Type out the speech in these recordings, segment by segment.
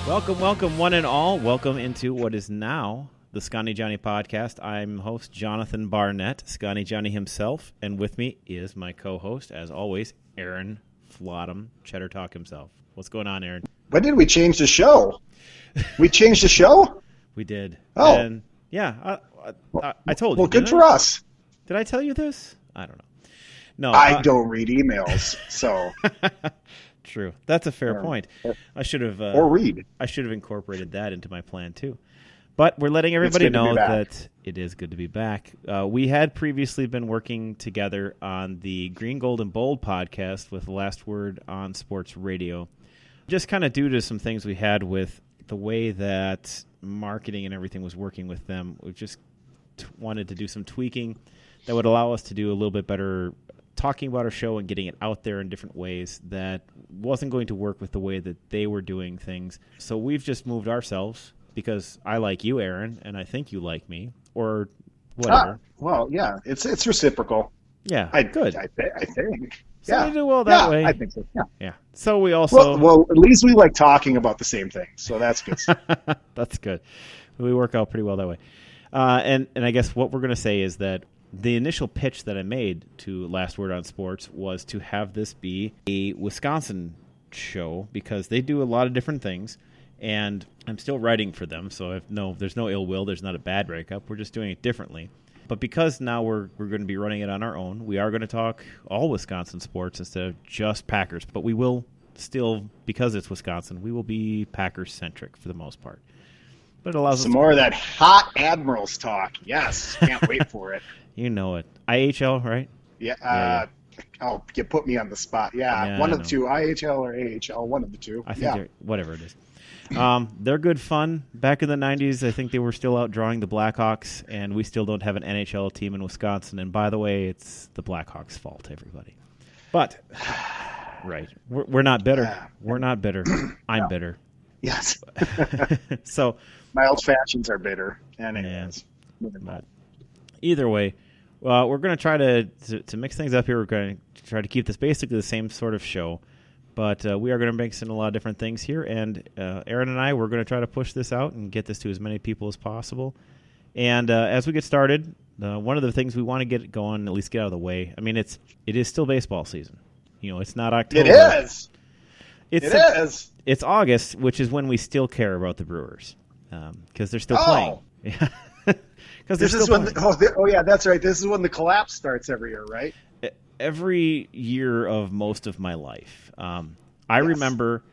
Welcome, one and all. Welcome into what is now the Scotty Johnny podcast. I'm host Jonathan Barnett, Scotty Johnny himself, and with me is my co-host, as always, Aaron Flottam, Cheddar Talk himself. What's going on, Aaron? When did we change the show? We changed the show? We did. Oh. And yeah, I told you. Well, good for us. Did I tell you this? I don't know. No, I don't read emails, so. True. That's a fair point. I should have or read. I should have incorporated that into my plan too. But we're letting everybody know that it is good to be back. We had previously been working together on the Green, Gold, and Bold podcast with Last Word on Sports Radio. Just kind of due to some things we had with the way that marketing and everything was working with them, we just wanted to do some tweaking that would allow us to do a little bit better talking about our show and getting it out there in different ways that wasn't going to work with the way that they were doing things. So we've just moved ourselves because I like you, Aaron, and I think you like me, or whatever. Well, yeah, it's reciprocal. Yeah, good. I think. So we do well that way. I think so. Yeah. So we also well, at least we like talking about the same thing, so that's good. That's good. We work out pretty well that way. And I guess what we're going to say is that the initial pitch that I made to Last Word on Sports was to have this be a Wisconsin show because they do a lot of different things, and I'm still writing for them, so there's no ill will, there's not a bad breakup. We're just doing it differently. But because now we're going to be running it on our own, we are going to talk all Wisconsin sports instead of just Packers. But we will still, because it's Wisconsin, we will be Packers-centric for the most part. But it allows some more of that hot Admirals talk. Yes, can't wait for it. You know it. IHL, right? Yeah. Oh, you put me on the spot. Yeah, one of the two, IHL or AHL, one of the two. I think whatever it is. They're good fun. Back in the 90s, I think they were still out drawing the Blackhawks, and we still don't have an NHL team in Wisconsin. And by the way, it's the Blackhawks' fault, everybody. But, right, we're not bitter. We're not bitter. I'm bitter. Yes. So my old fashions are bitter. Anyways. But either way, we're going to try to mix things up here. We're going to try to keep this basically the same sort of show. But we are going to mix in a lot of different things here. And Aaron and I, we're going to try to push this out and get this to as many people as possible. And as we get started, one of the things we want to get going, at least get out of the way, I mean, it is still baseball season. It's not October. It is. It is. It's August, which is when we still care about the Brewers because they're still playing. Yeah. This is when that's right. This is when the collapse starts every year, right? Every year of most of my life. I remember,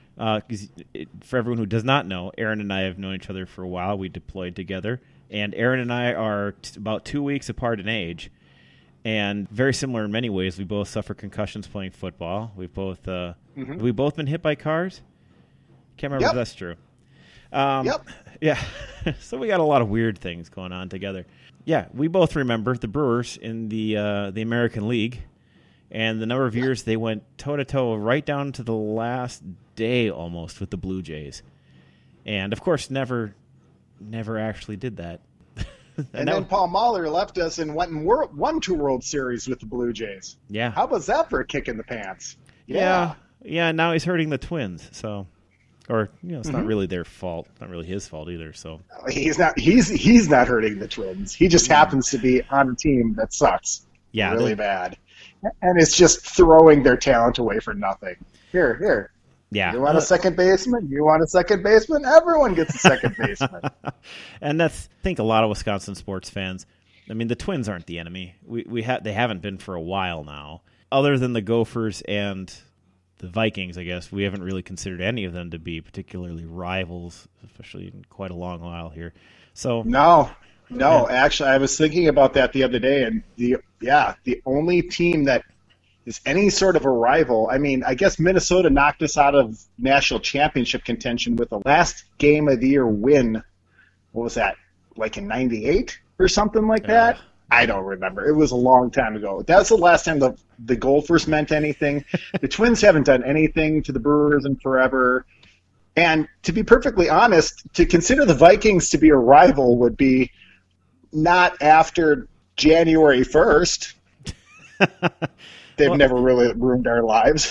for everyone who does not know, Aaron and I have known each other for a while. We deployed together, and Aaron and I are about 2 weeks apart in age, and very similar in many ways. We both suffer concussions playing football. We've both been hit by cars. Can't remember if that's true. Yeah. So we got a lot of weird things going on together. Yeah, we both remember the Brewers in the American League, and the number of years they went toe-to-toe right down to the last day almost with the Blue Jays. And, of course, never actually did that. and then Paul Mahler left us and went and won 2 World Series with the Blue Jays. Yeah. How was that for a kick in the pants? Yeah, now he's hurting the Twins, so... Or it's not really their fault. It's not really his fault either. So he's not. He's not hurting the Twins. He just happens to be on a team that sucks. Yeah, really bad, and it's just throwing their talent away for nothing. Here. Yeah. You want a second baseman? You want a second baseman? Everyone gets a second baseman. And that's, I think, a lot of Wisconsin sports fans. I mean, the Twins aren't the enemy. They haven't been for a while now. Other than the Gophers and the Vikings, I guess, we haven't really considered any of them to be particularly rivals, especially in quite a long while here. So No, actually, I was thinking about that the other day, and the only team that is any sort of a rival, I mean, I guess Minnesota knocked us out of national championship contention with the last game of the year win. What was that, like in 98 or something like that? I don't remember. It was a long time ago. That's the last time the Gophers meant anything. The Twins haven't done anything to the Brewers in forever. And to be perfectly honest, to consider the Vikings to be a rival would be not after January 1st. They've never really ruined our lives.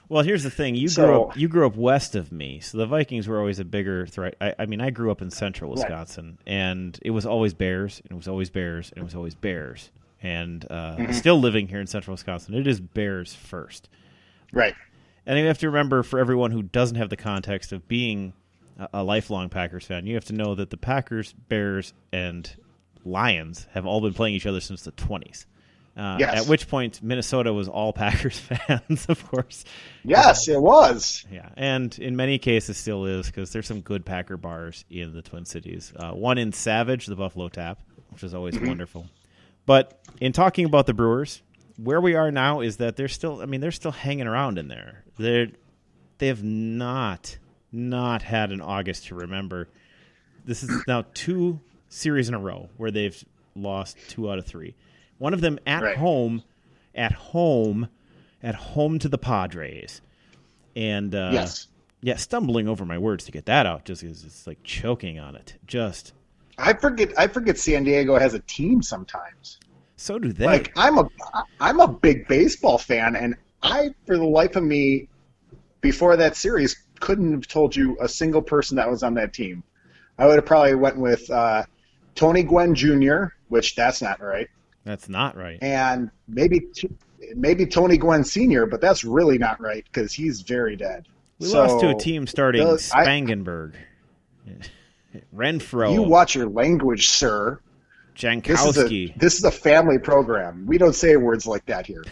Well, here's the thing: you grew up west of me, so the Vikings were always a bigger threat. I mean, I grew up in central Wisconsin, and it was always Bears, and it was always Bears, and it was always Bears. And still living here in central Wisconsin, it is Bears first. Right. And you have to remember, for everyone who doesn't have the context of being a lifelong Packers fan, you have to know that the Packers, Bears, and Lions have all been playing each other since the 20s. Yes. At which point, Minnesota was all Packers fans, of course. Yes, it was. Yeah, and in many cases still is, because there's some good Packer bars in the Twin Cities. One in Savage, the Buffalo Tap, which is always wonderful. But in talking about the Brewers, where we are now is that they're still hanging around in there. They have not had an August to remember. This is now 2 series in a row where they've lost 2 out of 3. One of them at home to the Padres. And stumbling over my words to get that out, just because it's like choking on it. I forget San Diego has a team sometimes. So do they. Like I'm a big baseball fan, and I, for the life of me, before that series, couldn't have told you a single person that was on that team. I would have probably went with Tony Gwynn Jr., which that's not right. That's not right. And maybe Tony Gwynn Sr., but that's really not right because he's very dead. We lost to a team starting Spangenberg, Renfro. You watch your language, sir. Jankowski. This is a family program. We don't say words like that here.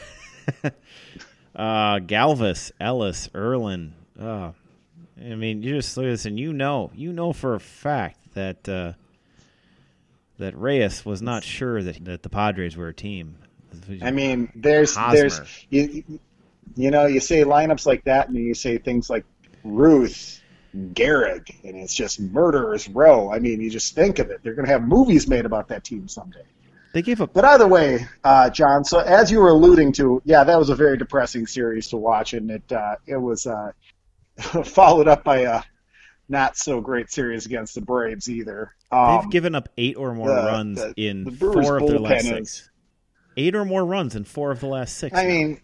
Galvis, Ellis, Erlin. I mean, you just look at this and you know for a fact that Reyes was not sure that the Padres were a team. I mean, there's you say lineups like that, and you say things like Ruth, Gehrig, and it's just murderer's row. I mean, you just think of it. They're going to have movies made about that team someday. They gave up. But either way, John, so as you were alluding to, that was a very depressing series to watch, and it was followed up by a not so great series against the Braves either. They've given up 8 or more runs in 4 of their last 6. 8 or more runs in 4 of the last 6. I mean,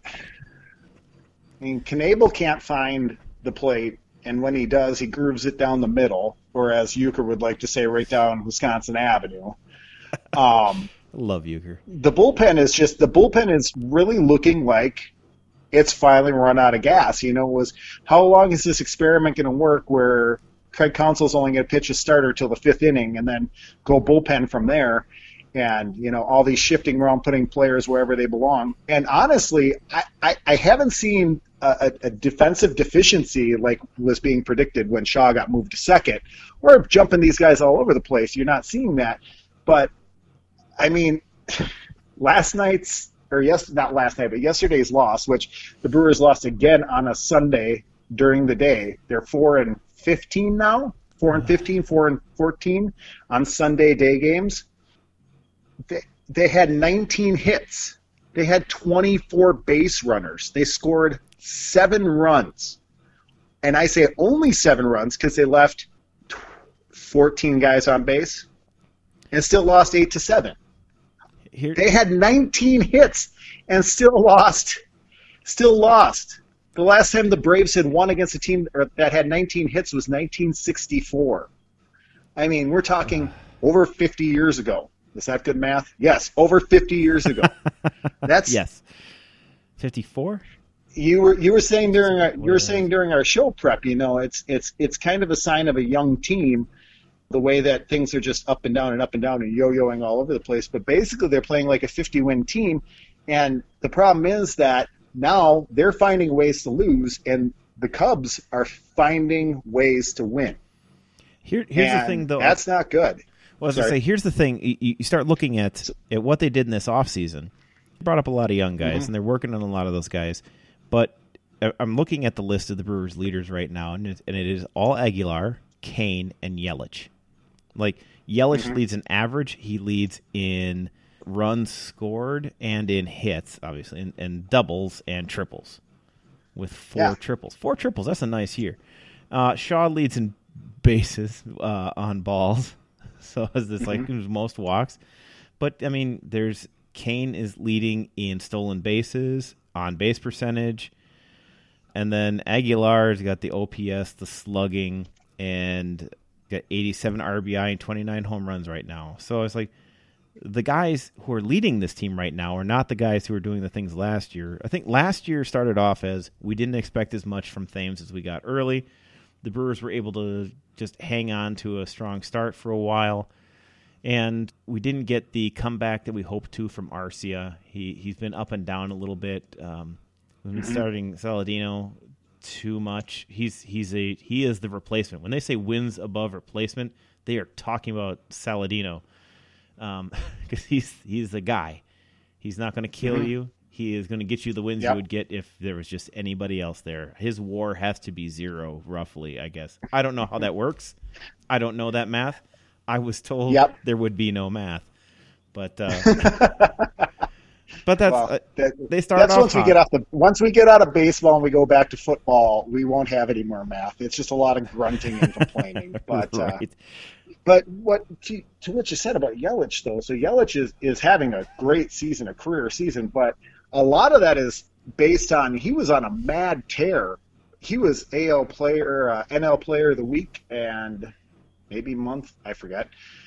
Knebel can't find the plate, and when he does, he grooves it down the middle, or as Euchre would like to say, right down Wisconsin Avenue. Love Euchre. The bullpen is really looking like it's finally run out of gas. How long is this experiment going to work where Craig Counsell's only going to pitch a starter till the 5th inning and then go bullpen from there? And, all these shifting around, putting players wherever they belong. And honestly, I haven't seen a defensive deficiency like was being predicted when Shaw got moved to second. We're jumping these guys all over the place. You're not seeing that. But, I mean, yesterday's loss, which the Brewers lost again on a Sunday during the day. They're 4-15 now, 4-15, 4-14 on Sunday day games. They had 19 hits. They had 24 base runners. They scored 7 runs. And I say only 7 runs because they left 14 guys on base and still lost 8-7. They had 19 hits and still lost. The last time the Braves had won against a team that had 19 hits was 1964. I mean, we're talking over 50 years ago. Is that good math? Yes, over 50 years ago. That's yes. 54. You were saying during our show prep, it's kind of a sign of a young team, the way that things are just up and down and yo-yoing all over the place. But basically, they're playing like a 50-win team, and the problem is that now they're finding ways to lose, and the Cubs are finding ways to win. Here's the thing, though. That's not good. Well, I was going to say, here's the thing. You start looking at what they did in this offseason. They brought up a lot of young guys, and they're working on a lot of those guys. But I'm looking at the list of the Brewers' leaders right now, and it is all Aguilar, Kane, and Yelich. Like, Yelich leads in average. He leads in runs scored and in hits, obviously, and doubles and triples with 4 triples. 4 triples, that's a nice year. Shaw leads in bases on balls. So is this like who's most walks? But, I mean, Kane is leading in stolen bases, on base percentage. And then Aguilar's got the OPS, the slugging, and got 87 RBI and 29 home runs right now. So it's like the guys who are leading this team right now are not the guys who were doing the things last year. I think last year started off as we didn't expect as much from Thames as we got early. The Brewers were able to just hang on to a strong start for a while. And we didn't get the comeback that we hoped to from Arcia. He's been up and down a little bit. We've been starting Saladino too much. He is the replacement. When they say wins above replacement, they are talking about Saladino because he's the guy. He's not going to kill you. He is going to get you the wins you would get if there was just anybody else there. His WAR has to be 0, roughly, I guess. I don't know how that works. I don't know that math. I was told there would be no math, but that's they start that's off once we get out of baseball and we go back to football, we won't have any more math. It's just a lot of grunting and complaining. But right. But what to what you said about Yelich though, so Yelich is having a great season, a career season, but a lot of that is based on he was on a mad tear. He was AL player, NL player of the week, and maybe month, I forget.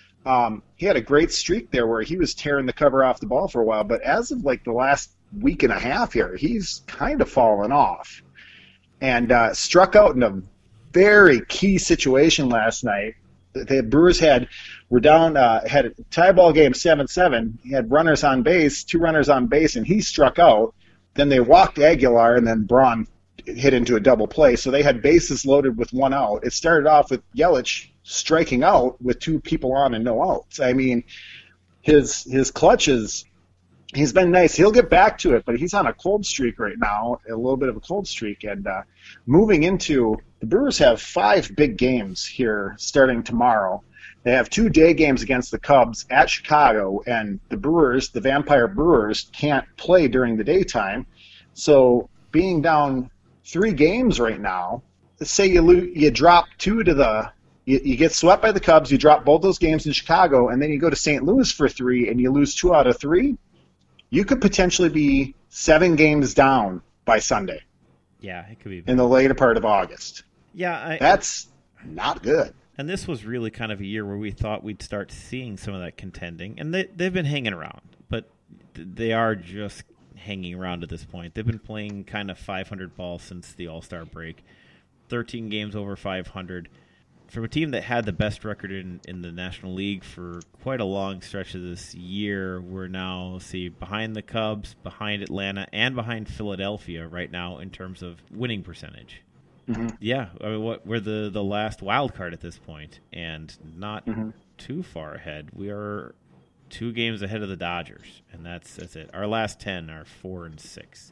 He had a great streak there where he was tearing the cover off the ball for a while, but as of like the last week and a half here, he's kind of fallen off. And struck out in a very key situation last night. The Brewers were down, had a tie ball game 7-7. He had runners on base, 2 runners on base, and he struck out. Then they walked Aguilar, and then Braun hit into a double play. So they had bases loaded with 1 out. It started off with Yelich striking out with 2 people on and no outs. I mean, his clutches, he's been nice. He'll get back to it, but he's on a cold streak right now, a little bit of a cold streak. And moving into, the Brewers have 5 big games here starting tomorrow. They have 2 day games against the Cubs at Chicago, and the Brewers, the Vampire Brewers, can't play during the daytime. So being down 3 games right now, let's say you drop 2 to you get swept by the Cubs, you drop both those games in Chicago, and then you go to St. Louis for 3, and you lose 2 out of 3, you could potentially be 7 games down by Sunday. Yeah, it could be. In the later part of August. Yeah. That's not good. And this was really kind of a year where we thought we'd start seeing some of that contending. And they've been hanging around, but they are just hanging around at this point. They've been playing kind of 500 ball since the All-Star break. 13 games over 500. From a team that had the best record in the National League for quite a long stretch of this year, we're now, behind the Cubs, behind Atlanta, and behind Philadelphia right now in terms of winning percentage. Mm-hmm. Yeah, I mean, we're the last wild card at this point, and not too far ahead. We are 2 games ahead of the Dodgers, and that's it. Our last 10 are 4-6.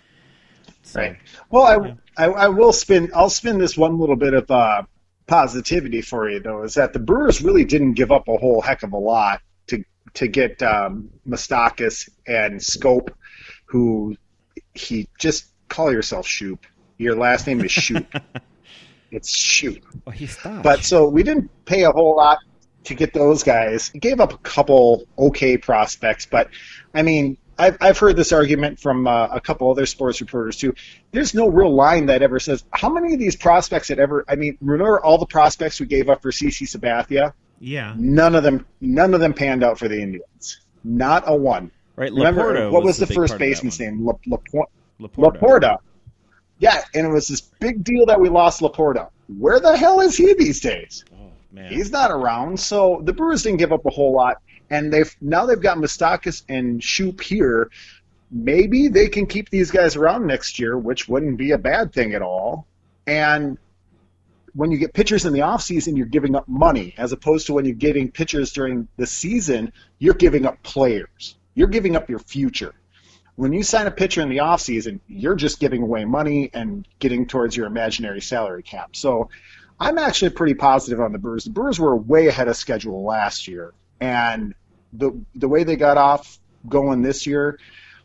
So, right. Well, I'll spin this one little bit of positivity for you, though, is that the Brewers really didn't give up a whole heck of a lot to get Moustakas and Scope, who he just call yourself Shoop. Your last name is Shoop. It's Shoop. Well, he stopped. But so we didn't pay a whole lot to get those guys. He gave up a couple okay prospects, but I mean, I've heard this argument from a couple other sports reporters too. There's no real line that ever says how many of these prospects had ever. I mean, remember all the prospects we gave up for CC Sabathia? Yeah. None of them panned out for the Indians. Not a one. Right. Remember Laporta what was the big first part of that baseman's one. name? Laporta. Laporta. Yeah, and it was this big deal that we lost Laporta. Where the hell is he these days? Oh man. He's not around. So the Brewers didn't give up a whole lot. And they've got Moustakas and Shoop here. Maybe they can keep these guys around next year, which wouldn't be a bad thing at all. And when you get pitchers in the offseason, you're giving up money, as opposed to when you're getting pitchers during the season, you're giving up players. You're giving up your future. When you sign a pitcher in the offseason, you're just giving away money and getting towards your imaginary salary cap. So I'm actually pretty positive on the Brewers. The Brewers were way ahead of schedule last year. And the way they got off going this year,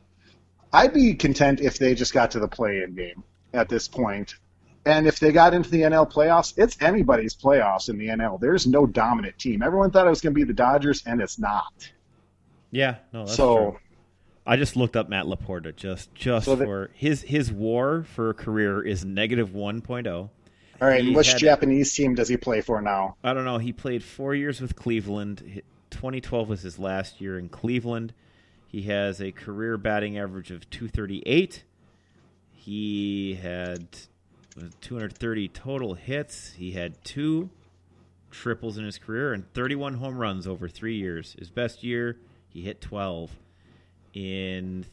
I'd be content if they just got to the play-in game at this point. And if they got into the NL playoffs, it's anybody's playoffs in the NL. There's no dominant team. Everyone thought it was going to be the Dodgers, and it's not. Yeah, no, that's true. I just looked up Matt Laporta just so for his WAR for a career is negative 1.0. All right, and which Japanese team does he play for now? I don't know. He played 4 years with Cleveland. 2012 was his last year in Cleveland. He has a career batting average of 238. He had 230 total hits. He had 2 triples in his career and 31 home runs over 3 years. His best year, he hit 12 in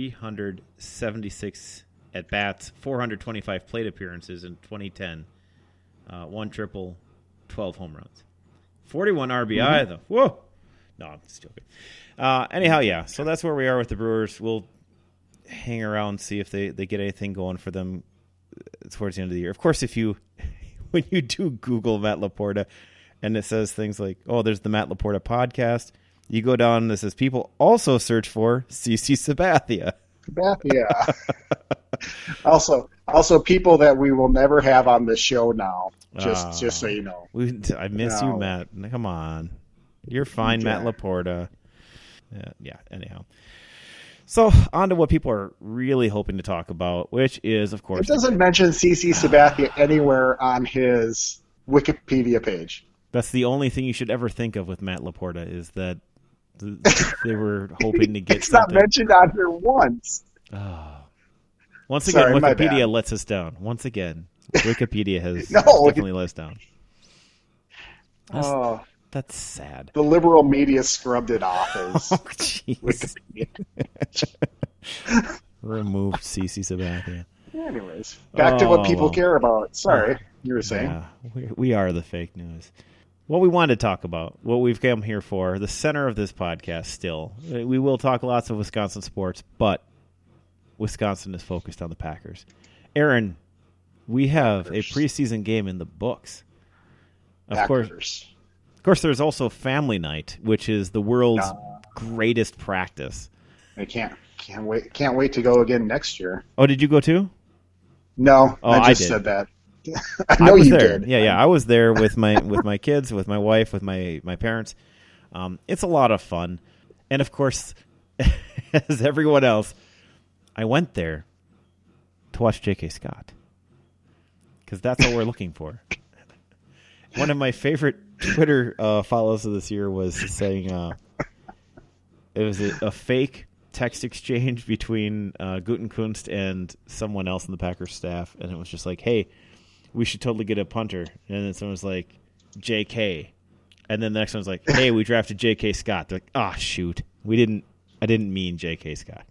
376 at-bats, 425 plate appearances in 2010. 1 triple, 12 home runs. 41 RBI, though. Whoa! No, I'm just joking. Anyhow, yeah, so that's where we are with the Brewers. We'll hang around, see if they get anything going for them towards the end of the year. Of course, when you do Google Matt Laporta and it says things like, oh, there's the Matt Laporta podcast, you go down and it says people also search for CC Sabathia. Sabathia. Also people that we will never have on the show now, just so you know. I miss you, Matt. Come on. You're fine, okay. Matt Laporta. Yeah, anyhow. So, on to what people are really hoping to talk about, which is, of course... It doesn't mention CC Sabathia anywhere on his Wikipedia page. That's the only thing you should ever think of with Matt Laporta, is that they were hoping to get it's something. Not mentioned on here once. Once again, Wikipedia lets us down. Once again, Wikipedia has definitely let us down. That's sad. The liberal media scrubbed it off as Wikipedia. Removed CC Sabathia. Anyways, back to what people care about. Sorry, you were saying. Yeah, we are the fake news. What we wanted to talk about, what we've come here for, the center of this podcast still. We will talk lots of Wisconsin sports, but Wisconsin is focused on the Packers. Aaron, we have a preseason game in the books. Of course, there's also Family Night, which is the world's greatest practice. I can't wait to go again next year. Oh, did you go too? No, I just said that. I know you there. did. Yeah, I was there with my kids, with my wife, with my parents. It's a lot of fun, and of course, as everyone else, I went there to watch J.K. Scott because that's what we're looking for. One of my favorite Twitter follows of this year was saying it was a fake text exchange between Gutekunst and someone else in the Packers staff, and it was just like, hey, we should totally get a punter. And then someone was like, JK. And then the next one's like, hey, we drafted J.K. Scott. They're like, shoot. I didn't mean J.K. Scott.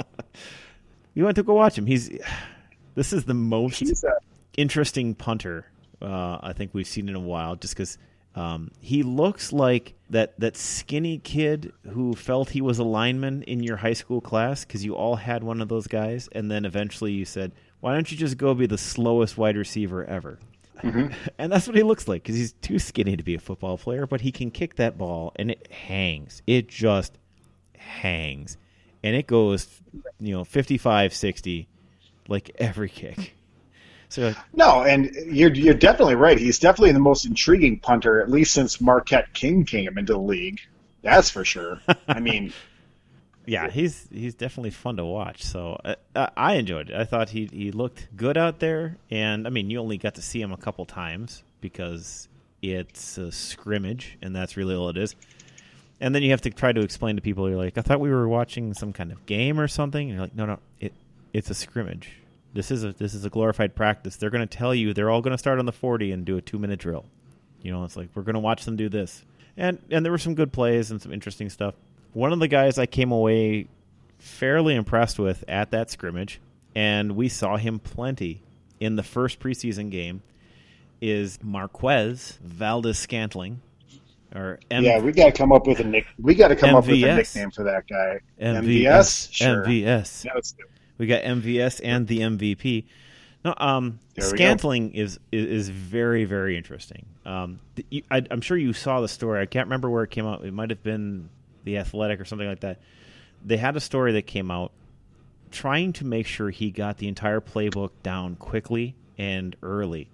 You went to go watch him. This is the most interesting punter I think we've seen in a while, just because he looks like that skinny kid who felt he was a lineman in your high school class because you all had one of those guys, and then eventually you said, why don't you just go be the slowest wide receiver ever? Mm-hmm. And that's what he looks like, because he's too skinny to be a football player, but he can kick that ball, and it hangs. It just hangs. And it goes, 55, 60, like every kick. So no, and you're definitely right. He's definitely the most intriguing punter, at least since Marquette King came into the league. That's for sure. I mean, yeah, he's definitely fun to watch. So I enjoyed it. I thought he looked good out there, and I mean, you only got to see him a couple times because it's a scrimmage, and that's really all it is. And then you have to try to explain to people. You're like, I thought we were watching some kind of game or something. And you're like, no, it's a scrimmage. This is a glorified practice. They're going to tell you they're all going to start on the 40 and do a 2-minute drill. It's like we're going to watch them do this. And there were some good plays and some interesting stuff. One of the guys I came away fairly impressed with at that scrimmage, and we saw him plenty in the first preseason game, is Marquez Valdes-Scantling. Yeah, we got to come up with a nickname for that guy. MVS, sure. MVS. Yeah, let's do it. We got MVS and the MVP. No, Scantling is very, very interesting. I'm sure you saw the story. I can't remember where it came out. It might have been The Athletic or something like that. They had a story that came out trying to make sure he got the entire playbook down quickly and early.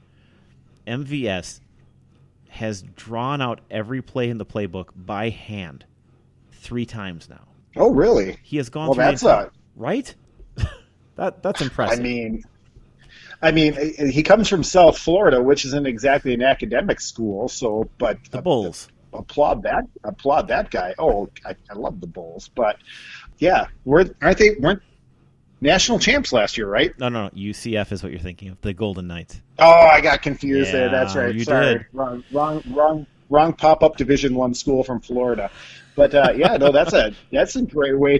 MVS has drawn out every play in the playbook by hand 3 times now. Oh, really? He has gone Well, through that's right? That's impressive. I mean, he comes from South Florida, which isn't exactly an academic school. So, but the Bulls. Applaud that guy. Oh, I love the Bulls, but yeah, weren't national champs last year, right? No. UCF is what you're thinking of. The Golden Knights. Oh, I got confused there. That's right. You Sorry, did. Wrong pop-up Division I school from Florida. But yeah, no, that's a great way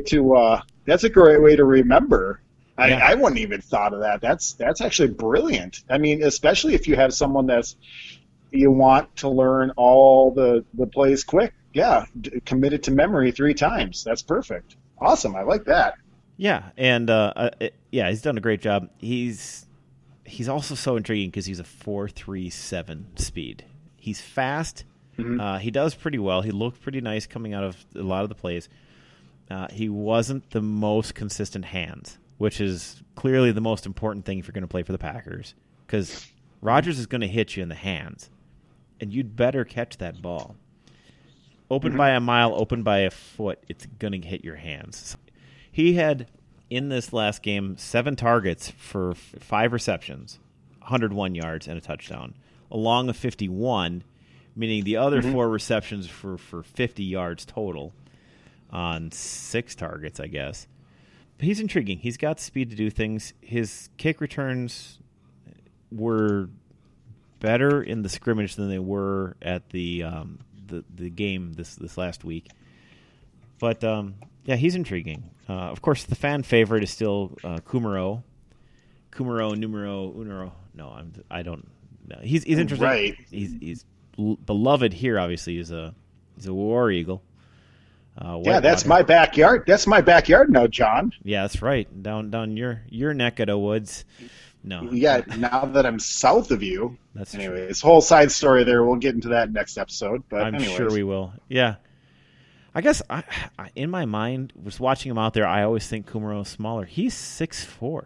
to remember. I wouldn't even thought of that. That's actually brilliant. I mean, especially if you have someone you want to learn all the plays quick. Yeah, committed to memory 3 times. That's perfect. Awesome. I like that. Yeah, and he's done a great job. He's also so intriguing because he's a 4.37 speed. He's fast. Mm-hmm. He does pretty well. He looked pretty nice coming out of a lot of the plays. He wasn't the most consistent hands, which is clearly the most important thing if you're going to play for the Packers, because Rodgers is going to hit you in the hands, and you'd better catch that ball. Open by a mile, open by a foot, it's going to hit your hands. He had, in this last game, 7 targets for 5 receptions, 101 yards, and a touchdown, along with 51, meaning the other 4 receptions for 50 yards total on 6 targets, I guess. But he's intriguing. He's got speed to do things. His kick returns were better in the scrimmage than they were at the game this last week. But yeah, he's intriguing. Of course, the fan favorite is still Kumerow. Kumerow numero uno. No, I don't know. He's interesting. Right. He's beloved here. Obviously, he's a War Eagle. Yeah, that's my backyard. That's my backyard now, John. Yeah, that's right. Down your neck of the woods. No. Yeah, now that I'm south of you. That's anyway. It's a whole side story there. We'll get into that next episode. But I'm sure we will. Yeah. I guess I in my mind, was watching him out there, I always think Kumerow is smaller. He's 6'4".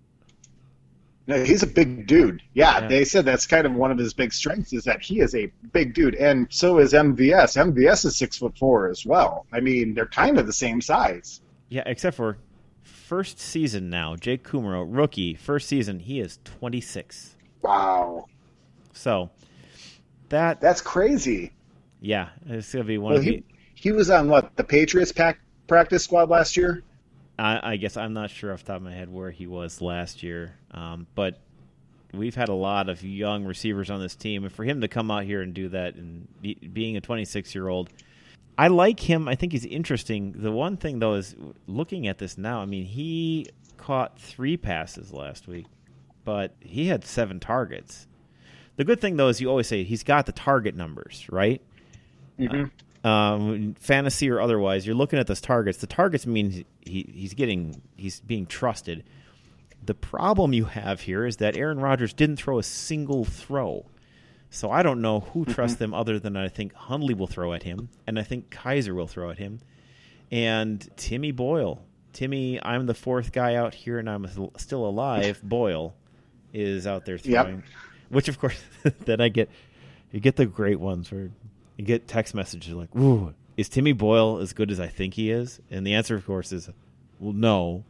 No, he's a big dude. Yeah, they said that's kind of one of his big strengths is that he is a big dude, and so is MVS. MVS is 6'4" as well. I mean, they're kind of the same size. Yeah, except for first season now, Jake Kumerow, rookie, first season, he is 26. Wow. So that's crazy. Yeah, it's gonna be one of the. He was on the Patriots practice squad last year. I guess I'm not sure off the top of my head where he was last year, but we've had a lot of young receivers on this team, and for him to come out here and do that, and being a 26-year-old, I like him. I think he's interesting. The one thing, though, is looking at this now, I mean, he caught 3 passes last week, but he had 7 targets. The good thing, though, is you always say he's got the target numbers, right? Mm-hmm. Fantasy or otherwise, you're looking at those targets. The targets mean he's being trusted. The problem you have here is that Aaron Rodgers didn't throw a single throw. So I don't know who trusts them other than I think Hundley will throw at him, and I think Kaiser will throw at him. And Timmy Boyle. Timmy, I'm the 4th guy out here, and I'm still alive. Boyle is out there throwing. Yep. Which, of course, then you get the great ones where you get text messages like, "Ooh, is Timmy Boyle as good as I think he is?" And the answer, of course, is, well, no.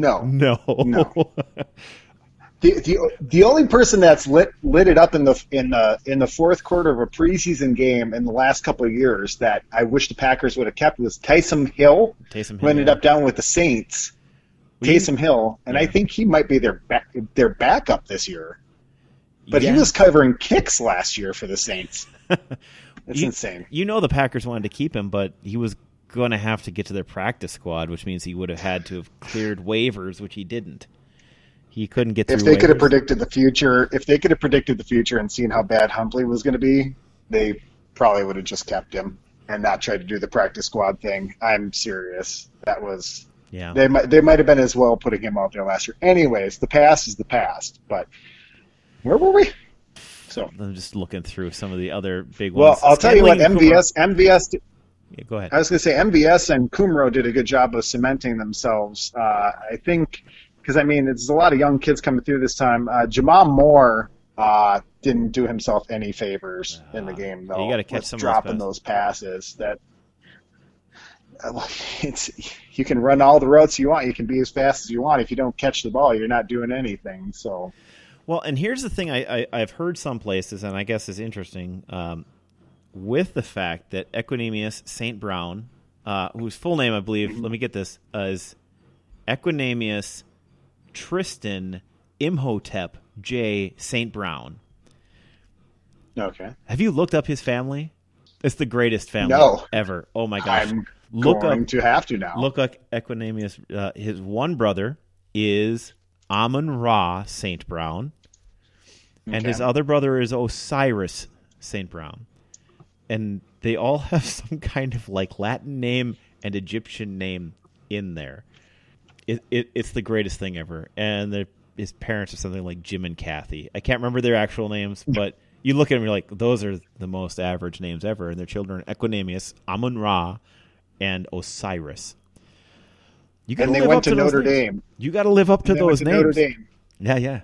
The only person that's lit it up in the fourth quarter of a preseason game in the last couple of years that I wish the Packers would have kept was Taysom Hill. Who ended up down with the Saints. Taysom Hill, and I think he might be their backup this year. But he was covering kicks last year for the Saints. It's insane. You know the Packers wanted to keep him, but he was going to have to get to their practice squad, which means he would have had to have cleared waivers, which he didn't. He couldn't get through waivers. If they could have predicted the future and seen how bad Huntley was going to be, they probably would have just kept him and not tried to do the practice squad thing. I'm serious. That was they might have been as well putting him out there last year. Anyways, the past is the past. But where were we? So I'm just looking through some of the other big ones. Well, I'll tell you what, MVS. Yeah, go ahead. I was going to say MVS and Kumerow did a good job of cementing themselves. I think because there's a lot of young kids coming through this time. Jamal Moore didn't do himself any favors in the game, though. You got to catch some dropping those passes. it's you can run all the routes you want. You can be as fast as you want. If you don't catch the ball, you're not doing anything. So, well, and here's the thing I've heard some places, and I guess is interesting, with the fact that Equanimeous St. Brown, whose full name I believe, let me get this, is Equanimeous Tristan Imhotep J. St. Brown. Okay. Have you looked up his family? It's the greatest family ever. Oh my gosh. I'm going to have to now. Look up Equanimeous. His one brother is Amun-Ra St. Brown, and his other brother is Osiris St. Brown. And they all have some kind of like Latin name and Egyptian name in there. It's the greatest thing ever. And his parents are something like Jim and Kathy. I can't remember their actual names, but you look at them, you're like, those are the most average names ever. And their children are Equanimeous, Amun-Ra, and Osiris. And they went to Notre Dame. You got to live up to those names. Notre Dame. Yeah.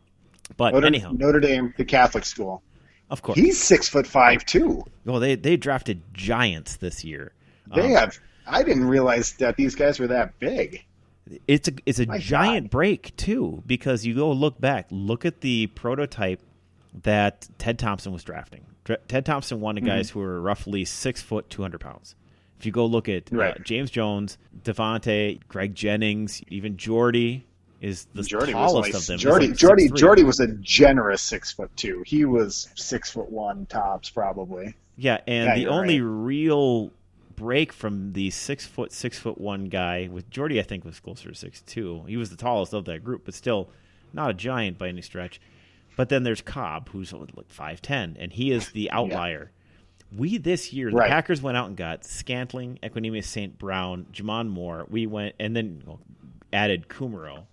But anyhow, Notre Dame, the Catholic school. Of course, he's 6'5" too. Well, they drafted giants this year. They have. I didn't realize that these guys were that big. It's a giant break too, because you go look back, look at the prototype that Ted Thompson was drafting. Ted Thompson wanted guys who were roughly 6 foot, 200 pounds. If you go look at James Jones, Devontae, Greg Jennings, even Jordy is the tallest of them. Jordy was a generous 6'2". He was 6'1" tops probably. Yeah, and the only real break from the 6 foot, 6'1" guy with Jordy, I think, was closer to 6'2". He was the tallest of that group, but still not a giant by any stretch. But then there's Cobb, who's like 5'10", and he is the outlier. We this year, the Packers went out and got Scantling, Equanimeous St. Brown, Jamon Moore. We went and then added Kumaro.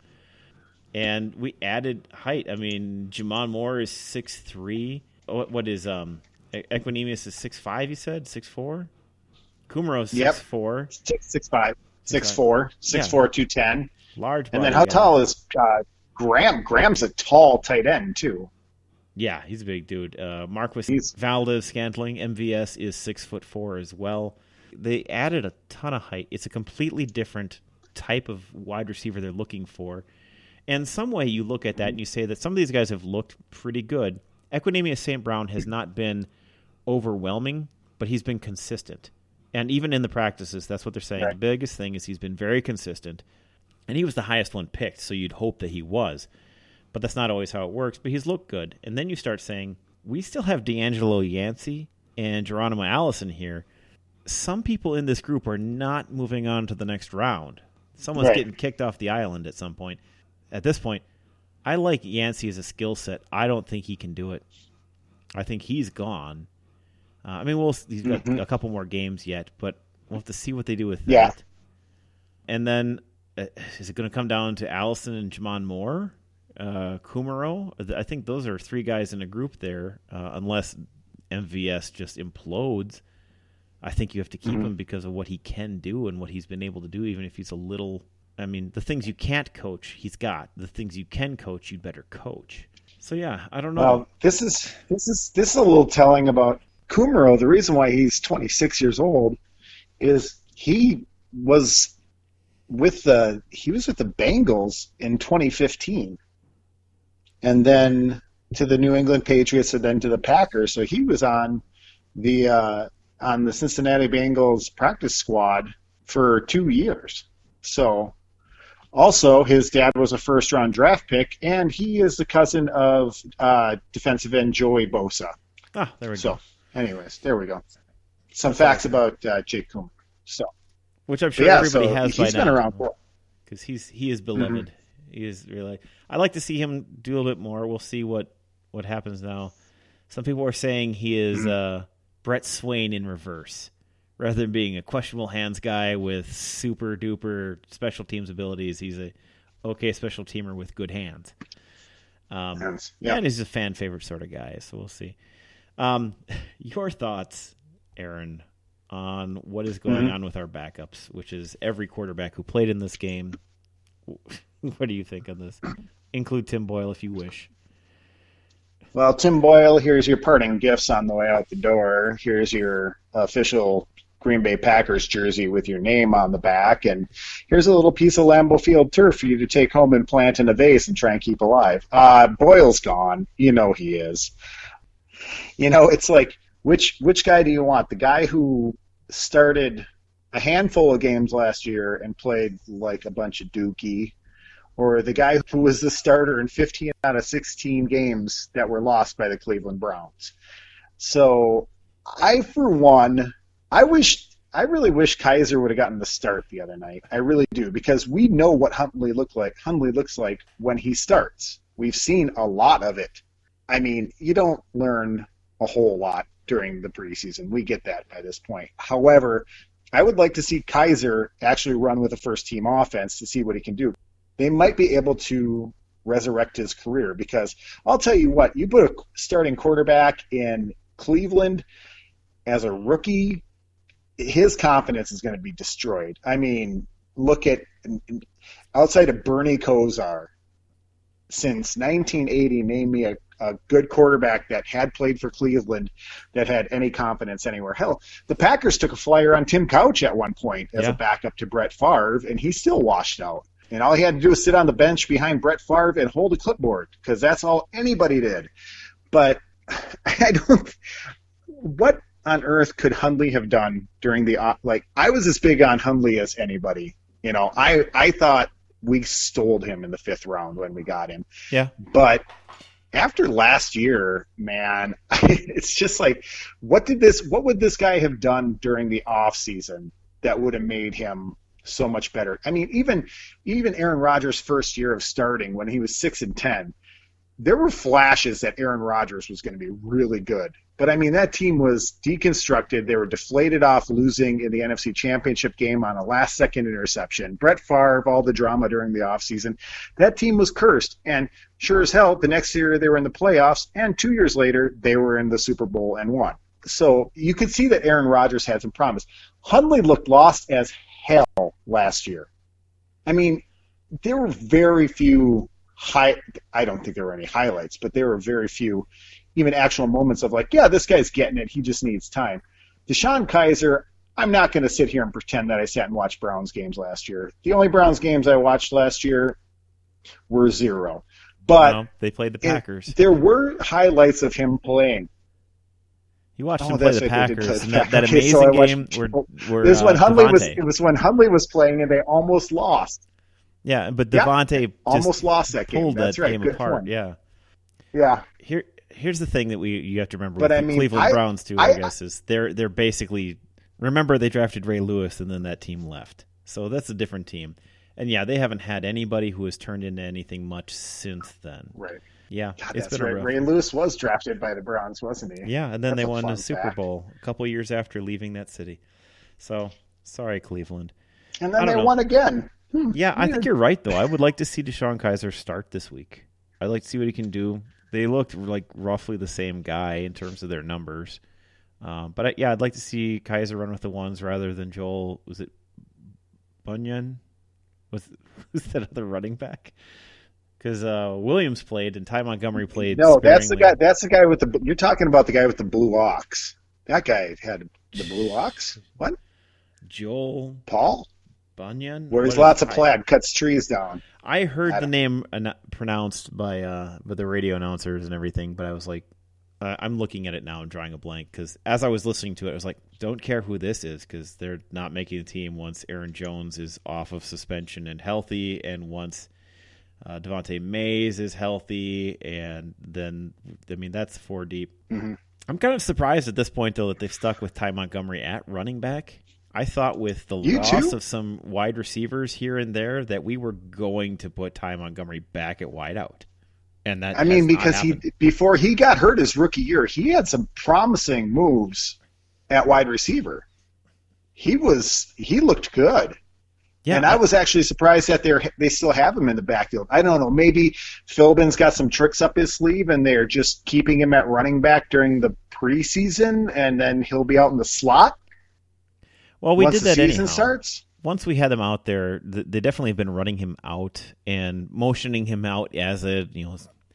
And we added height. I mean, Jamon Moore is 6'3". What is Equanimeous is 6'5", you said? 6'4"? Kumaro's 6'4". 6'5". 6'4", 210. Large. And then how tall is Graham? Graham's a tall tight end, too. Yeah, he's a big dude. Marquis Valdez Scantling, MVS, is 6'4" as well. They added a ton of height. It's a completely different type of wide receiver they're looking for. And some way you look at that and you say that some of these guys have looked pretty good. Equanimeous St. Brown has not been overwhelming, but he's been consistent. And even in the practices, that's what they're saying. Right. The biggest thing is he's been very consistent. And he was the highest one picked, so you'd hope that he was. But that's not always how it works. But he's looked good. And then you start saying, we still have D'Angelo Yancey and Geronimo Allison here. Some people in this group are not moving on to the next round. Someone's getting kicked off the island at some point. At this point, I like Yancey as a skill set. I don't think he can do it. I think he's gone. He's got a couple more games yet, but we'll have to see what they do with that. And then, is it going to come down to Allison and Jamon Moore? Kumaro? I think those are three guys in a group there, unless MVS just implodes. I think you have to keep him because of what he can do and what he's been able to do, even if he's a little... I mean, the things you can't coach, he's got. The things you can coach, you'd better coach. So, yeah, I don't know. Well, this is a little telling about Kumaro. The reason why he's 26 years old is he was with the Bengals in 2015, and then to the New England Patriots, and then to the Packers. So he was on the Cincinnati Bengals practice squad for 2 years. So. Also, his dad was a first-round draft pick, and he is the cousin of defensive end Joey Bosa. Ah, there we go. So, anyways, there we go. Some facts about Jake Kumaro. So, which I'm sure everybody has by now. He's been around for because he is beloved. He is really. I like to see him do a little bit more. We'll see what happens now. Some people are saying he is Brett Swain in reverse. Rather than being a questionable hands guy with super duper special teams abilities, he's a okay special teamer with good hands. And he's a fan favorite sort of guy, so we'll see. Your thoughts, Aaron, on what is going on with our backups, which is every quarterback who played in this game. What do you think on this? Include Tim Boyle if you wish. Well, Tim Boyle, here's your parting gifts on the way out the door. Here's your official Green Bay Packers jersey with your name on the back, and here's a little piece of Lambeau Field turf for you to take home and plant in a vase and try and keep alive. Boyle's gone. You know he is. You know, it's like, which guy do you want? The guy who started a handful of games last year and played like a bunch of dookie, or the guy who was the starter in 15 out of 16 games that were lost by the Cleveland Browns? So for one, I really wish Kaiser would have gotten the start the other night. I really do, because we know what Huntley looks like when he starts. We've seen a lot of it. I mean, you don't learn a whole lot during the preseason. We get that by this point. However, I would like to see Kaiser actually run with a first-team offense to see what he can do. They might be able to resurrect his career, because I'll tell you what, you put a starting quarterback in Cleveland as a rookie, his confidence is going to be destroyed. I mean, look at, outside of Bernie Kosar, since 1980, name me a good quarterback that had played for Cleveland that had any confidence anywhere. Hell, the Packers took a flyer on Tim Couch at one point as a backup to Brett Favre, and he still washed out. And all he had to do was sit on the bench behind Brett Favre and hold a clipboard, because that's all anybody did. But what on earth could Hundley have done during I was as big on Hundley as anybody. You know, I thought we stole him in the 5th round when we got him. Yeah. But after last year, man, it's just like, what would this guy have done during the off season that would have made him so much better? I mean, even Aaron Rodgers' first year of starting, when he was 6-10, there were flashes that Aaron Rodgers was going to be really good. But, I mean, that team was deconstructed. They were deflated off losing in the NFC Championship game on a last-second interception. Brett Favre, all the drama during the offseason. That team was cursed. And sure as hell, the next year they were in the playoffs, and 2 years later they were in the Super Bowl and won. So you could see that Aaron Rodgers had some promise. Hundley looked lost as hell last year. I mean, there were very few I don't think there were any highlights, but there were very few even actual moments of like, yeah, this guy's getting it. He just needs time. DeShone Kizer, I'm not going to sit here and pretend that I sat and watched Browns games last year. The only Browns games I watched last year were 0. But they played the Packers. There were highlights of him playing. You watched him play the Packers. And that amazing so game where it was when Hundley was playing and they almost lost. Yeah, but Devontae almost lost that game. Pulled That's that right. game Good apart. point. Yeah. Here's the thing that you have to remember with the Cleveland Browns too. I guess is they're basically, remember they drafted Ray Lewis and then that team left, so that's a different team. And yeah, they haven't had anybody who has turned into anything much since then. Right. Yeah, God, it's that's been right. Ray Lewis was drafted by the Browns, wasn't he? Yeah, and then they won a Super fact. Bowl a couple years after leaving that city. So sorry, Cleveland. And then they won again. Yeah, I think you're right, though. I would like to see DeShone Kizer start this week. I'd like to see what he can do. They looked like roughly the same guy in terms of their numbers. But I'd like to see Kizer run with the ones rather than Joel. Was it Bunyan? Who's that other running back? Because Williams played and Ty Montgomery played. No, sparingly. that's the guy. That's the guy with the. You're talking about the guy with the blue ox. That guy had the blue ox. What? Joel Paul Bunyan. Wears lots of plaid, cuts trees down. I heard the name pronounced by the radio announcers and everything, but I was like, I'm looking at it now and drawing a blank because as I was listening to it, I was like, don't care who this is because they're not making the team once Aaron Jones is off of suspension and healthy, and once Devontae Mays is healthy, and then that's 4 deep. Mm-hmm. I'm kind of surprised at this point though that they've stuck with Ty Montgomery at running back. I thought with the loss of some wide receivers here and there that we were going to put Ty Montgomery back at wideout. And that because before he got hurt his rookie year, he had some promising moves at wide receiver. He looked good. Yeah, and I was actually surprised that they still have him in the backfield. I don't know, maybe Philbin's got some tricks up his sleeve and they're just keeping him at running back during the preseason and then he'll be out in the slot. Well, we once did that the season anyhow. Starts. Once we had him out there, they definitely have been running him out and motioning him out as it's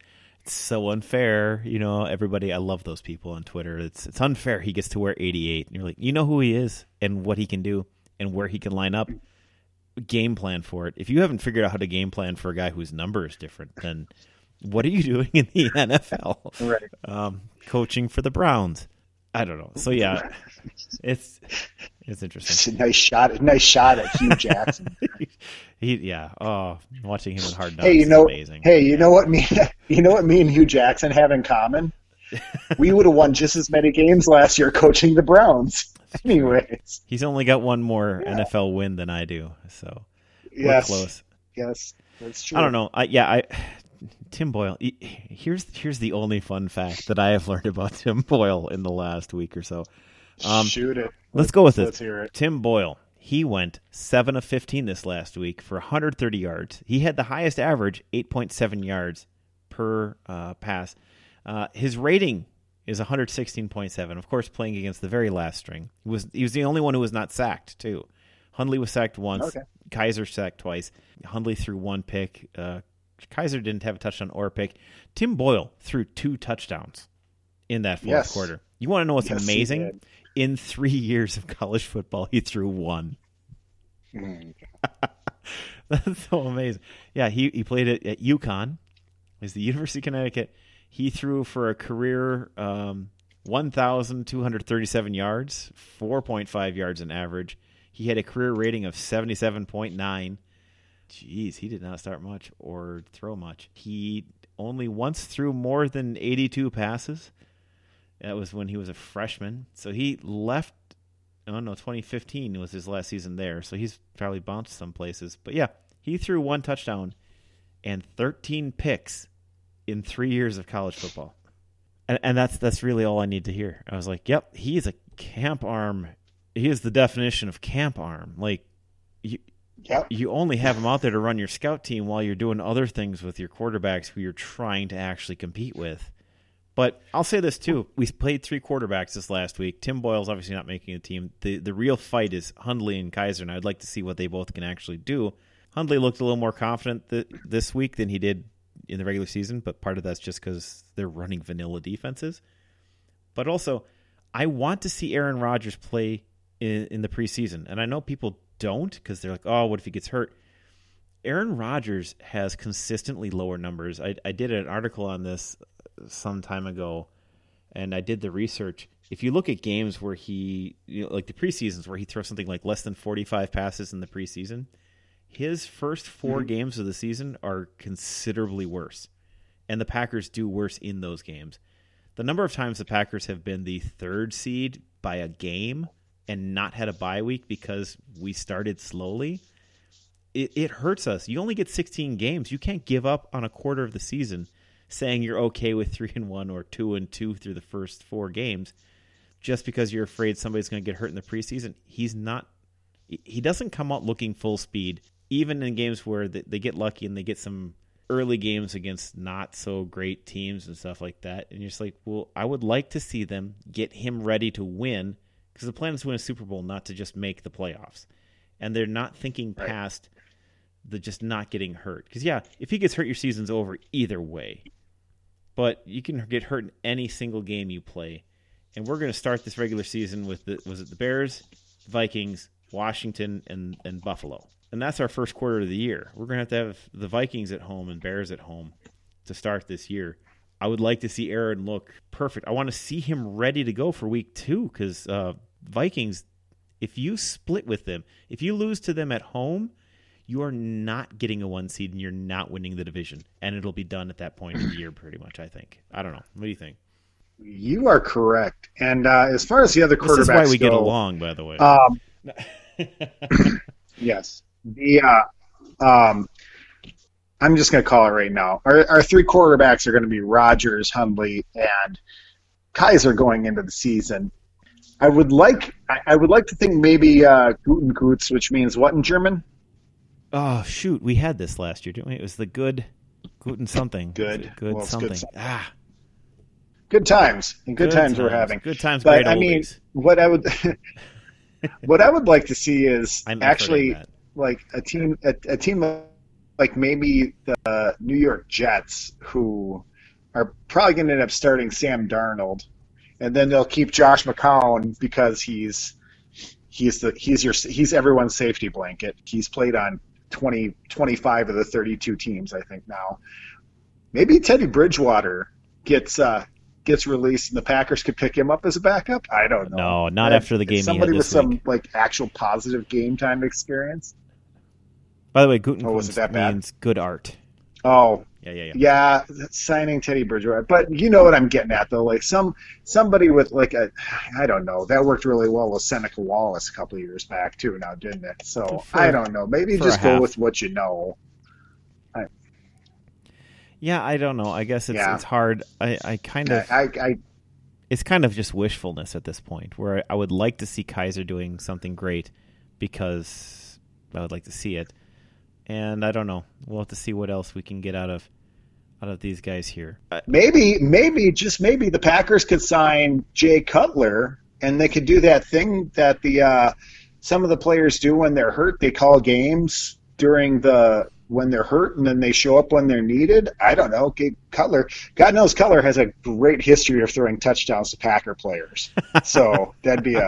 so unfair. Everybody, I love those people on Twitter. It's unfair. He gets to wear 88. And you're like, you know who he is and what he can do and where he can line up. Game plan for it. If you haven't figured out how to game plan for a guy whose number is different, then what are you doing in the NFL? Right. Coaching for the Browns. I don't know. So yeah, it's interesting. Nice shot at Hugh Jackson. Watching him in Hard Knocks is amazing. Hey, you know what me and Hugh Jackson have in common? We would have won just as many games last year coaching the Browns. Anyways, he's only got one more NFL win than I do, so we're close. Yes, that's true. I don't know. Tim Boyle. Here's the only fun fact that I have learned about Tim Boyle in the last week or so. Shoot it. Let's go with it. Let's hear it. Tim Boyle. He went 7 of 15 this last week for 130 yards. He had the highest average, 8.7 yards per pass. His rating is 116.7. Of course, playing against the very last string. He was the only one who was not sacked, too. Hundley was sacked once. Okay. Kaiser sacked twice. Hundley threw one pick. Kaiser didn't have a touchdown or a pick. Tim Boyle threw 2 touchdowns in that fourth quarter. You want to know what's amazing? In 3 years of college football, he threw 1. That's so amazing. Yeah, he played at UConn. It's the University of Connecticut. He threw for a career 1,237 yards, 4.5 yards in average. He had a career rating of 77.9. Jeez, he did not start much or throw much. He only once threw more than 82 passes. That was when he was a freshman. So he left, 2015 was his last season there. So he's probably bounced some places. But yeah, he threw 1 touchdown and 13 picks in 3 years of college football. And that's really all I need to hear. I was like, yep, he is a camp arm. He is the definition of camp arm. Like, you only have him out there to run your scout team while you're doing other things with your quarterbacks who you're trying to actually compete with. But I'll say this, too. We played 3 quarterbacks this last week. Tim Boyle's obviously not making the team. The real fight is Hundley and Kaiser, and I'd like to see what they both can actually do. Hundley looked a little more confident this week than he did in the regular season, but part of that's just because they're running vanilla defenses. But also, I want to see Aaron Rodgers play in the preseason. And I know people don't because they're like, oh, what if he gets hurt? Aaron Rodgers has consistently lower numbers. I did an article on this some time ago, and I did the research. If you look at games where he, like the preseasons where he throws something like less than 45 passes in the preseason, his first 4 games of the season are considerably worse, and the Packers do worse in those games. The number of times the Packers have been the 3rd seed by a game and not had a bye week because we started slowly, it hurts us. You only get 16 games. You can't give up on a quarter of the season saying you're okay with 3-1 or 2-2 through the first 4 games just because you're afraid somebody's going to get hurt in the preseason. He doesn't come out looking full speed, even in games where they get lucky and they get some early games against not so great teams and stuff like that. And you're just like, well, I would like to see them get him ready to win, because the plan is to win a Super Bowl, not to just make the playoffs. And they're not thinking past the just not getting hurt. Because, yeah, if he gets hurt, your season's over either way. But you can get hurt in any single game you play. And we're going to start this regular season with the Bears, Vikings, Washington, and Buffalo. And that's our first quarter of the year. We're going to have the Vikings at home and Bears at home to start this year. I would like to see Aaron look perfect. I want to see him ready to go for week 2, because Vikings, if you split with them, if you lose to them at home, you are not getting a 1 seed and you're not winning the division. And it'll be done at that point in the year pretty much, I think. I don't know. What do you think? You are correct. And as far as the other quarterbacks go... This is why we get along, by the way. Yes. I'm just going to call it right now. Our 3 quarterbacks are going to be Rodgers, Hundley, and Kaiser going into the season. I would like to think maybe Guten Gutz, which means what in German? Oh, shoot. We had this last year, didn't we? It was the Guten something. Good something. Good good times. And good times we're having. Good times, but, great oldies. What I would what I would like to see is actually like a team like maybe the New York Jets, who are probably going to end up starting Sam Darnold, and then they'll keep Josh McCown because he's everyone's safety blanket. He's played on 25 of the 32 teams, I think now. Maybe Teddy Bridgewater gets released and the Packers could pick him up as a backup. I don't know. No, not after the game. Somebody he had with this some week. like actual positive game time experience. By the way, Guten was it that bad? means good art. Oh, Yeah. Signing Teddy Bridgewater, but you know what I'm getting at though. Like somebody with like I don't know, that worked really well with Seneca Wallace a couple of years back too. Now didn't it? So I don't know. Maybe just go with what you know. Yeah, I don't know. I guess it's hard. I kind of it's kind of just wishfulness at this point, where I would like to see Kaiser doing something great because I would like to see it. And I don't know. We'll have to see what else we can get out of these guys here. Maybe the Packers could sign Jay Cutler, and they could do that thing that some of the players do when they're hurt. They call games when they're hurt, and then they show up when they're needed. I don't know. Cutler, God knows Cutler has a great history of throwing touchdowns to Packer players. So that'd be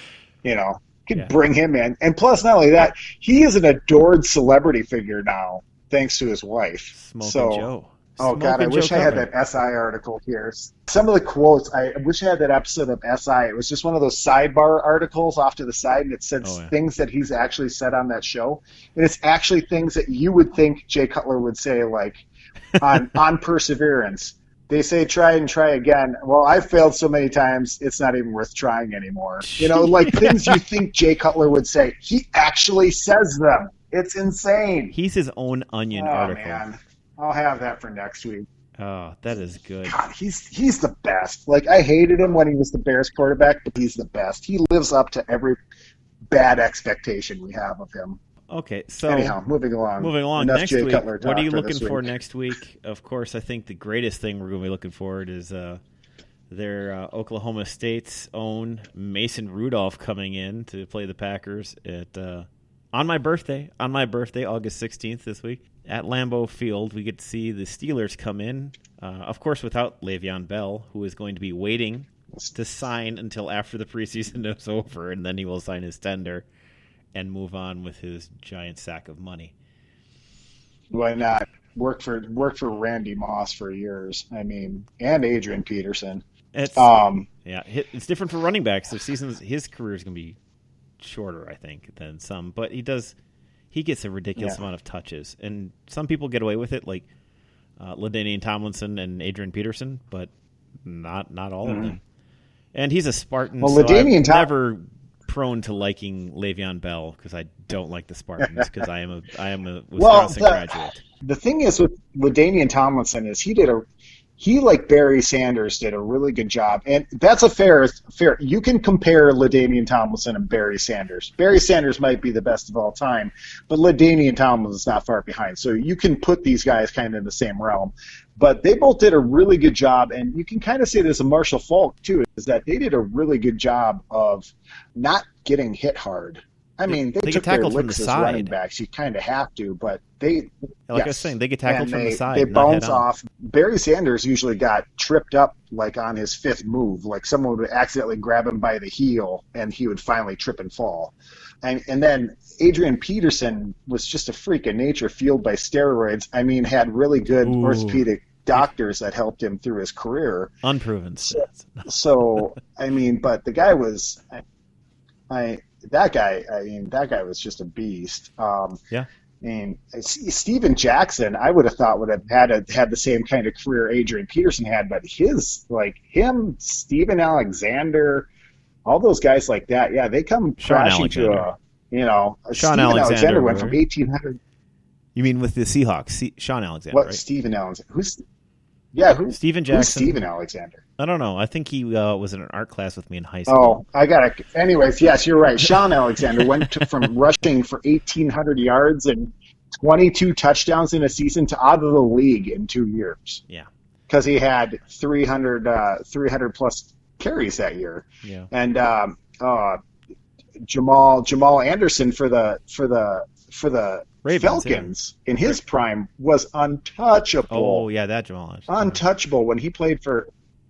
bring him in. And plus, not only that, he is an adored celebrity figure now, thanks to his wife. Smoking Joe. Oh, God, I wish I had that SI article here. Some of the quotes, I wish I had that episode of SI. It was just one of those sidebar articles off to the side, and it said things that he's actually said on that show. And it's actually things that you would think Jay Cutler would say, like, on Perseverance. They say try and try again. Well, I've failed so many times, it's not even worth trying anymore. You know, like things you think Jay Cutler would say. He actually says them. It's insane. He's his own Onion article. Man. I'll have that for next week. Oh, that is good. God, he's the best. Like, I hated him when he was the Bears quarterback, but he's the best. He lives up to every bad expectation we have of him. Okay, so anyhow, moving along. Next Jay week, Cutler what are you for looking for next week? Of course, I think the greatest thing we're going to be looking forward is their Oklahoma State's own Mason Rudolph coming in to play the Packers on my birthday, August 16th this week. At Lambeau Field, we get to see the Steelers come in, of course, without Le'Veon Bell, who is going to be waiting to sign until after the preseason is over, and then he will sign his tender and move on with his giant sack of money. Why not? Worked for Randy Moss for years. I mean, and Adrian Peterson. It's different for running backs. His career is going to be shorter, I think, than some, but he gets a ridiculous amount of touches, and some people get away with it, like LaDainian Tomlinson and Adrian Peterson, but not all of them. And he's a Spartan, so I'm never prone to liking Le'Veon Bell because I don't like the Spartans because I am a Wisconsin graduate. The thing is with LaDainian Tomlinson is he like Barry Sanders did a really good job, and that's a fair. You can compare LaDainian Tomlinson and Barry Sanders. Barry Sanders might be the best of all time, but LaDainian Tomlinson is not far behind. So you can put these guys kind of in the same realm. But they both did a really good job, and you can kind of say this of Marshall Faulk too, is that they did a really good job of not getting hit hard. I mean, they took their licks as running backs. You kind of have to, but I was saying, they get tackled from the side. They bounce off. Barry Sanders usually got tripped up like on his fifth move. Like someone would accidentally grab him by the heel, and he would finally trip and fall. And then Adrian Peterson was just a freak of nature, fueled by steroids. I mean, had really good orthopedic doctors that helped him through his career. Unproven. So I mean, but the guy was, that guy was just a beast. Yeah. I mean, Steven Jackson, I would have thought would have had the same kind of career Adrian Peterson had, but Steven Alexander, all those guys like that, yeah, they come crashing to Steven Alexander went from 1,800. You mean with the Seahawks, Sean Alexander? What, right? Steven Alexander? Steven Jackson. Who's Steven Alexander? I don't know. I think he was in an art class with me in high school. Oh, I got it. Anyways, yes, you're right. Sean Alexander went from rushing for 1,800 yards and 22 touchdowns in a season to out of the league in 2 years. Yeah. Because he had 300 plus carries that year. Yeah. And Jamal Anderson for the Ravens, Falcons in his prime was untouchable. Oh, yeah, that Jamal. Untouchable when he played for.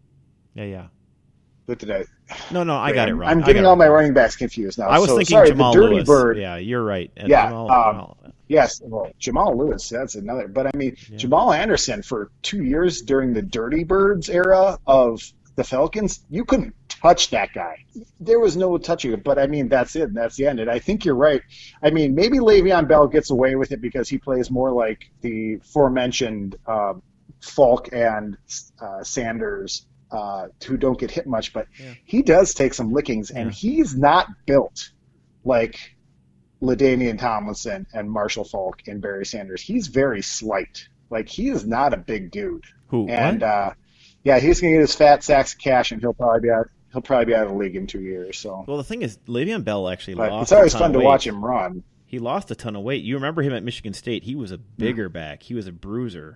Yeah. What did I? No, I got it wrong. I'm getting all my running backs confused now. I was thinking sorry, Jamal the Dirty Lewis. Bird. Yeah, you're right. Yeah. Yes, well, Jamal Lewis, that's another. But I mean, Jamal Anderson for 2 years during the Dirty Birds era of the Falcons, you couldn't touch that guy. There was no touching it. But I mean, that's it. That's the end. And I think you're right. I mean, maybe Le'Veon Bell gets away with it because he plays more like the aforementioned Falk and Sanders, who don't get hit much. But he does take some lickings, and he's not built like LaDainian Tomlinson and Marshall Falk and Barry Sanders. He's very slight. Like, he is not a big dude. Who? And he's gonna get his fat sacks of cash, and he'll probably be out of the league in 2 years. So, well, the thing is, Le'Veon Bell actually lost. It's always fun to watch him run. He lost a ton of weight. You remember him at Michigan State? He was a bigger back. He was a bruiser,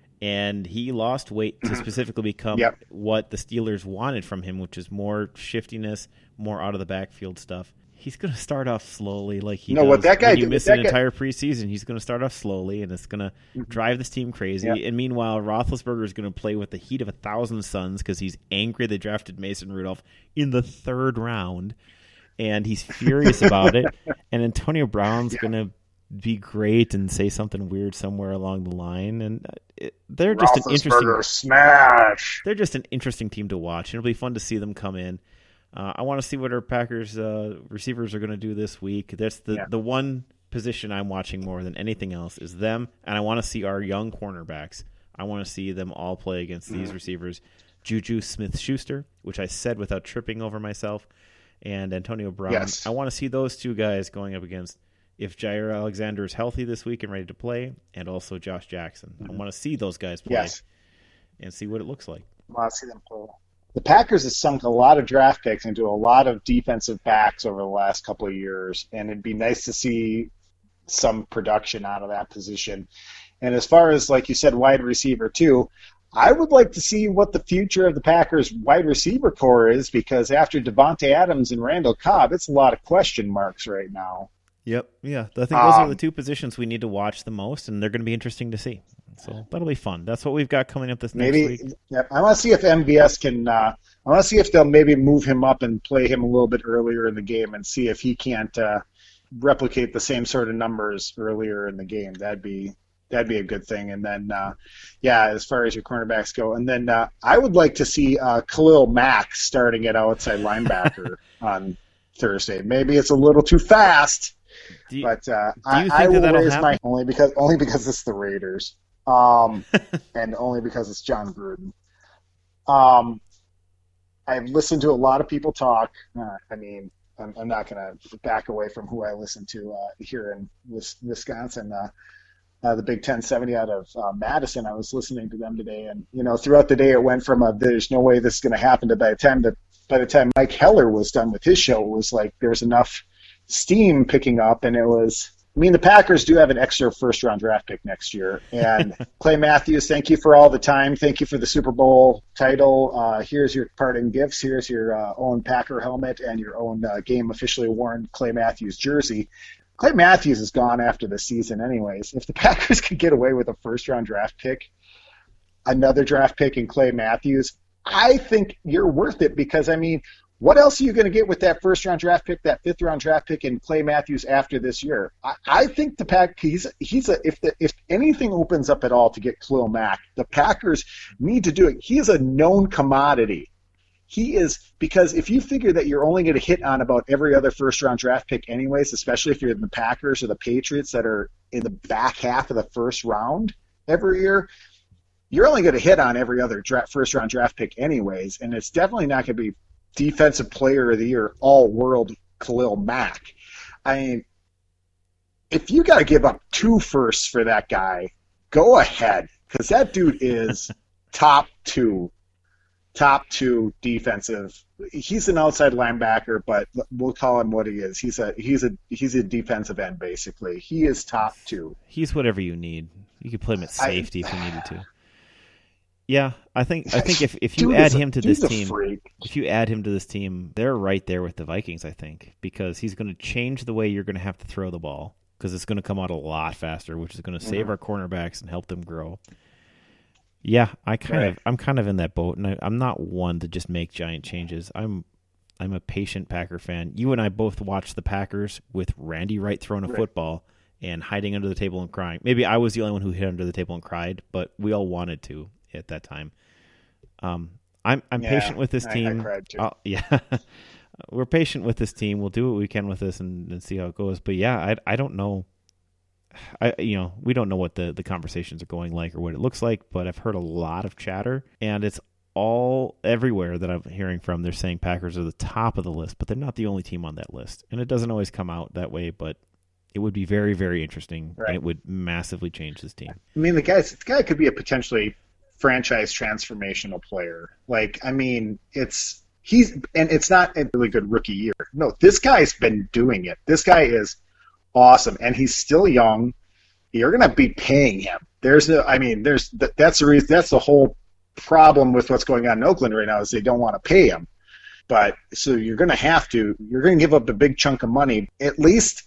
and he lost weight to specifically become what the Steelers wanted from him, which is more shiftiness, more out of the backfield stuff. He's going to start off slowly, like he does. What that guy when you miss an entire preseason, he's going to start off slowly, and it's going to drive this team crazy. Yep. And meanwhile, Roethlisberger is going to play with the heat of 1,000 suns because he's angry they drafted Mason Rudolph in the 3rd round, and he's furious about it. And Antonio Brown's going to be great and say something weird somewhere along the line, and they're just an interesting smash. They're just an interesting team to watch, and it'll be fun to see them come in. I want to see what our Packers receivers are going to do this week. That's the one position I'm watching more than anything else is them, and I want to see our young cornerbacks. I want to see them all play against these receivers. Juju Smith-Schuster, which I said without tripping over myself, and Antonio Brown. Yes. I want to see those two guys going up against if Jair Alexander is healthy this week and ready to play, and also Josh Jackson. I want to see those guys play and see what it looks like. I want to see them play. The Packers have sunk a lot of draft picks into a lot of defensive backs over the last couple of years, and it'd be nice to see some production out of that position. And as far as, like you said, wide receiver too, I would like to see what the future of the Packers wide receiver core is, because after Devontae Adams and Randall Cobb, it's a lot of question marks right now. Yep, yeah. I think those are the two positions we need to watch the most, and they're going to be interesting to see. So that'll be fun. That's what we've got coming up this next week. Yep. I want to see if MVS can. I want to see if they'll maybe move him up and play him a little bit earlier in the game, and see if he can't replicate the same sort of numbers earlier in the game. That'd be a good thing. And then, as far as your cornerbacks go, and then I would like to see Khalil Mack starting at outside linebacker on Thursday. Maybe it's a little too fast. But I will raise my only because it's the Raiders, and only because it's John Gruden. I've listened to a lot of people talk. I'm not going to back away from who I listen to here in Wisconsin. The Big 1070 out of Madison. I was listening to them today, and throughout the day it went from there's no way this is going to happen to by the time Mike Heller was done with his show, it was like there's enough steam picking up, and it was. The Packers do have an extra first-round draft pick next year. And Clay Matthews, thank you for all the time. Thank you for the Super Bowl title. Here's your parting gifts. Here's your own Packer helmet and your own game officially worn Clay Matthews jersey. Clay Matthews is gone after the season anyways. If the Packers could get away with a first-round draft pick, another draft pick in Clay Matthews, I think you're worth it because, what else are you going to get with that first-round draft pick, that fifth-round draft pick, and Clay Matthews after this year? I think the Pack if anything opens up at all to get Khalil Mack, the Packers need to do it. He is a known commodity. He is, because if you figure that you're only going to hit on about every other first-round draft pick anyways, especially if you're in the Packers or the Patriots that are in the back half of the first round every year, you're only going to hit on every other first-round draft pick anyways, and it's definitely not going to be Defensive Player of the Year, all-world Khalil Mack. If you got to give up 2 firsts for that guy, go ahead, because that dude is top two defensive. He's an outside linebacker, but we'll call him what he is. He's a defensive end basically. He is top 2. He's whatever you need. You could put him at safety if you needed to. Yeah, I think if you add him to this team, they're right there with the Vikings, I think, because he's going to change the way you're going to have to throw the ball. because it's going to come out a lot faster, which is going to save our cornerbacks and help them grow. Yeah, I'm kind of in that boat, and I'm not one to just make giant changes. I'm a patient Packer fan. You and I both watched the Packers with Randy Wright throwing a football and hiding under the table and crying. Maybe I was the only one who hid under the table and cried, but we all wanted to at that time. I'm patient with this team. I cried too. We're patient with this team. We'll do what we can with this and see how it goes. But yeah, I don't know. We don't know what the conversations are going like or what it looks like, but I've heard a lot of chatter, and it's all everywhere that I'm hearing from. They're saying Packers are the top of the list, but they're not the only team on that list. And it doesn't always come out that way, but it would be very, very interesting, and it would massively change this team. I mean, the guy could be a potentially franchise transformational player. It's not a really good rookie year. No, this guy's been doing it. This guy is awesome, and he's still young. You're going to be paying him. That's the reason. That's the whole problem with what's going on in Oakland right now is they don't want to pay him. But so you're going to give up a big chunk of money. At least,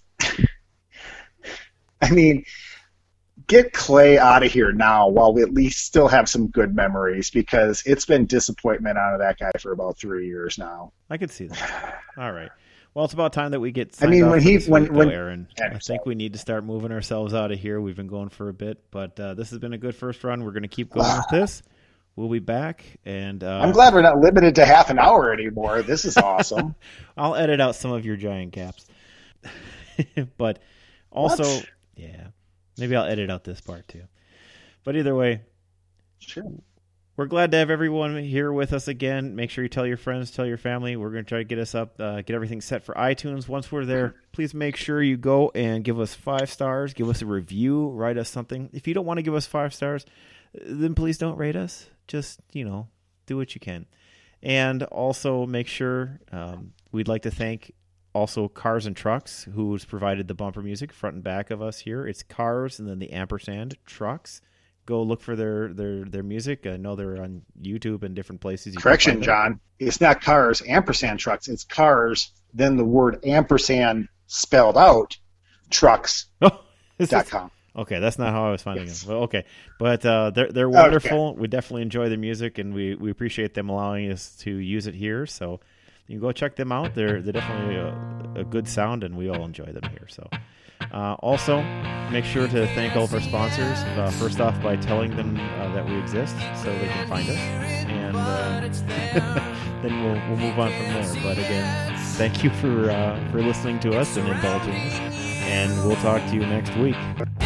get Clay out of here now while we at least still have some good memories, because it's been disappointment out of that guy for about 3 years now. I could see that. All right. Well, it's about time that we get. Aaron, I think we need to start moving ourselves out of here. We've been going for a bit, but this has been a good first run. We're going to keep going with this. We'll be back, and I'm glad we're not limited to half an hour anymore. This is awesome. I'll edit out some of your giant gaps, but also, maybe I'll edit out this part too. But either way, sure. We're glad to have everyone here with us again. Make sure you tell your friends, tell your family. We're going to try to get us up, get everything set for iTunes. Once we're there, please make sure you go and give us 5 stars. Give us a review. Write us something. If you don't want to give us 5 stars, then please don't rate us. Just, do what you can. And also make sure we'd like to thank also Cars and Trucks, who's provided the bumper music front and back of us here. It's Cars and then the ampersand Trucks. Go look for their music. I know they're on YouTube and different places. Correction, John. It's not Cars, ampersand Trucks. It's Cars, then the word ampersand spelled out, trucks.com. Okay, that's not how I was finding them. Well, okay. But they're wonderful. Okay. We definitely enjoy their music, and we appreciate them allowing us to use it here. So you can go check them out. They're definitely a good sound, and we all enjoy them here. So. Also, make sure to thank all of our sponsors. First off, by telling them that we exist so they can find us, and then we'll move on from there. But again, thank you for listening to us and indulging us, and we'll talk to you next week.